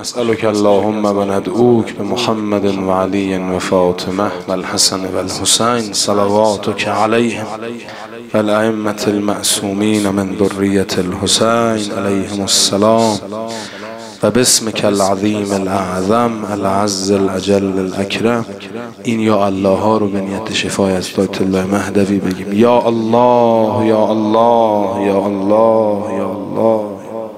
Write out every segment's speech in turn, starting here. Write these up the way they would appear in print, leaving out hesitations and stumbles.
نسألك اللهم وندعوك بمحمد وعلي وفاطمة والحسن والحسين صلواتك عليهم والأئمة المعصومين من ذرية الحسين عليهم السلام وباسمك العظیم الاعظم العز الاجل الاکرم. این یا الله ها رو به نیت شفای از آیت الله مهدوی بگیم. یا الله یا الله یا الله یا الله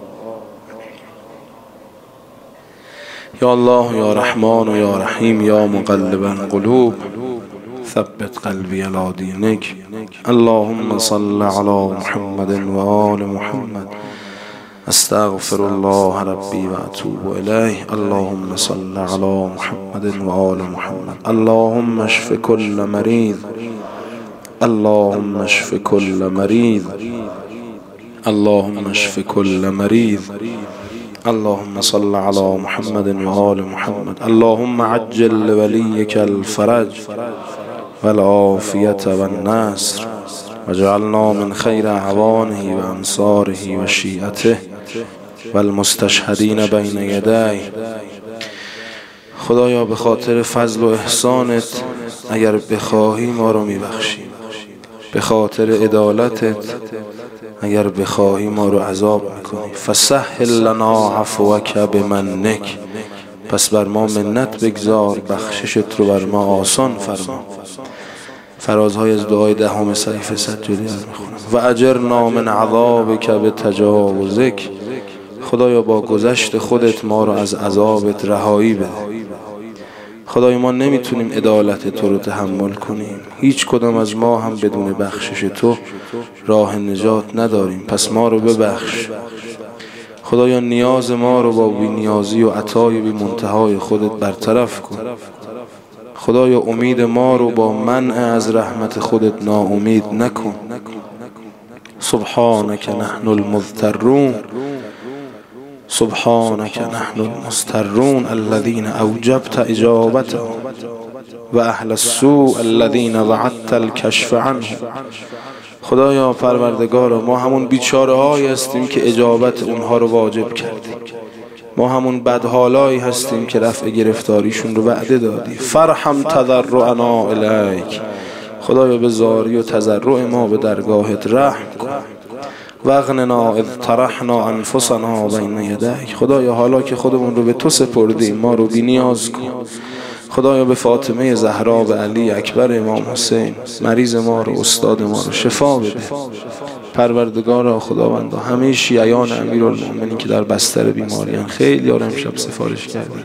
یا الله یا رحمان و یا رحیم یا مقلب القلوب ثبت قلبی علی دینک. اللهم صل علی محمد و آل محمد. استغفر الله ربی و اتوب الیه. اللهم صل علی محمد و آل محمد. اللهم اشف كل مریض. اللهم اشف كل مریض. اللهم اشف كل مریض. اللهم صل على محمد و آل محمد. اللهم عجل لوليك الفرج والعافية والنصر وجعلنا من خير اعوانه و انصاره و شیعته والمستشهدین بین یدیه. خدایا به خاطر فضل و احسانت اگر بخواهی ما رو میبخشی، به خاطر عدالتت اگر بخواهی ما رو عذاب میکنی. فسهل لنا عفوک بمنک، پس بر ما منت بگذار، بخششت رو بر ما آسان فرما. فرازهای از دعای دهم صحیفه سجدی از میخونم. و اجرنا من عذابک بتجاوزک، خدایا با گذشت خودت ما رو از عذابت رهایی بده. خدایا ما نمیتونیم عدالت تو رو تحمل کنیم، هیچ کدام از ما هم بدون بخشش تو راه نجات نداریم، پس ما رو ببخش. خدایا نیاز ما رو با بی‌نیازی و عطای بی منتهای خودت برطرف کن. خدایا امید ما رو با منع از رحمت خودت ناامید نکن. سبحانك نحن المضطرون، سبحانك نحن المسترون الذين اوجبت اجابتهم و اهل السوء الذين وعدت الكشف عنه. خدایا پروردگار، ما همون بیچاره هایی هستیم که اجابت اونها رو واجب کردی، ما همون بدحالایی هستیم که رفع گرفتاریشون رو وعده دادی. فرحم تضرعنا الیک، خدایا به زاری و تضرع ما به درگاهت رحم کن. واغننا اذ طرحنا انفسنا بین یدیک، خدایا حالا که خودمون رو به تو سپردیم ما رو بی نیاز کن. خدایا به فاطمه زهرا، به علی اکبر، امام حسین، مریض ما رو، استاد ما رو شفا بده. پروردگارا خداوندا همه شیعیان امیرالمومنین که در بستر بیماریان، خیلی ها رو امشب سفارش کردن،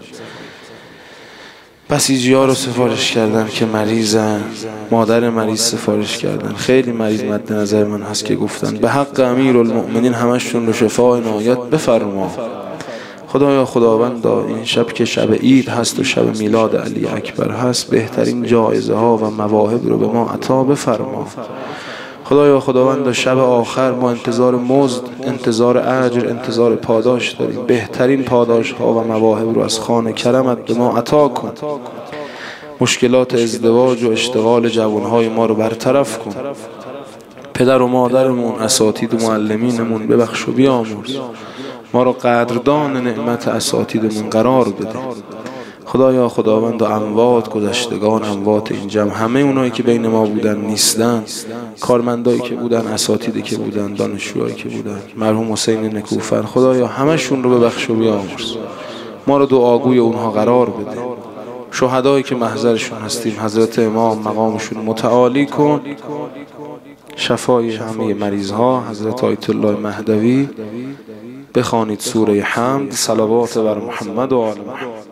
بسیجی ها رو سفارش کردن که مریضن، مادر مریض سفارش کردن، خیلی مریض مد نظر من هست که گفتن به حق امیرالمومنین همشون رو شفا عنایت بفرما. خدایا خداوندا این شب که شب عید هست و شب میلاد علی اکبر هست، بهترین جایزه ها و مواهب رو به ما عطا بفرما. خدایا خداوندا شب آخر ما انتظار مزد، انتظار اجر، انتظار پاداش داریم. بهترین پاداش ها و مواهب رو از خوان کرمت به ما عطا کن. مشکلات ازدواج و اشتغال جوانهای ما رو برطرف کن. پدر و مادرمون، اساتید و معلمینمون ببخش و بیامرز. ما رو قدردان نعمت اساتیدمون قرار بده. خدایا خداوند اموات گذشتگان، اموات این جمع، همه اونایی که بین ما بودن نیستن، کارمندایی که بودن، اساتیدی که بودن، دانشجوهایی که بودن، مرحوم حسین نکوفر، خدایا همشون رو ببخش و بیامرز. ما رو دعاگوی اونها قرار بده. شهدایی که محضرشون هستیم حضرت امام مقامشون متعالی کن. شفای همه مریض ها حضرت آیت الله مهدوی. بخوانید سوره حمد، صلوات بر محمد و آل محمد.